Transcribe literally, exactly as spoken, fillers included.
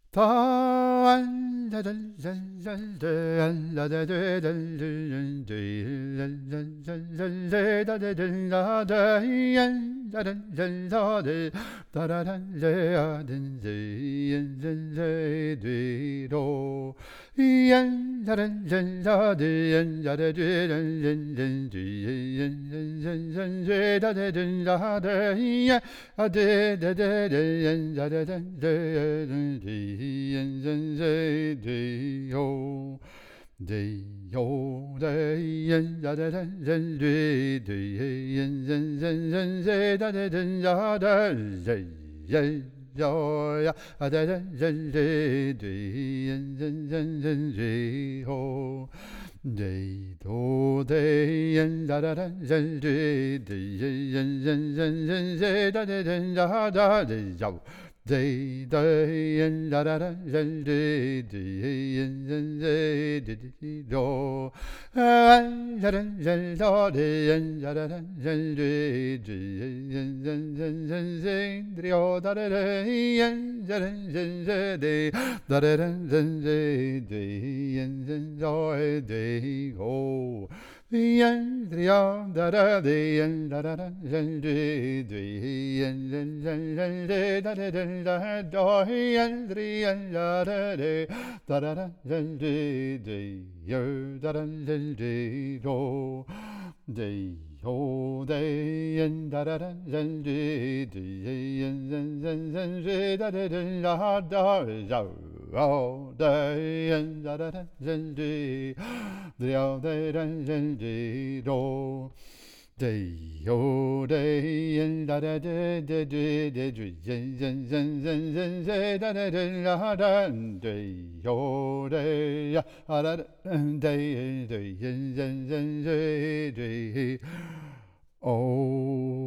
Day do day and da da da day day and da da da da da day day and da da da day day and do and da da da day and da da da day day and da da day and da da day da da da day and joy day go the end the end da da the end da da da the the end da da da da da the end the end da da da da da the the year da da the do the oh the end da da da the the end da da da da oh day and da da da day the day and day do day oh day and da da da da da da da da da da day oh day da da day day day oh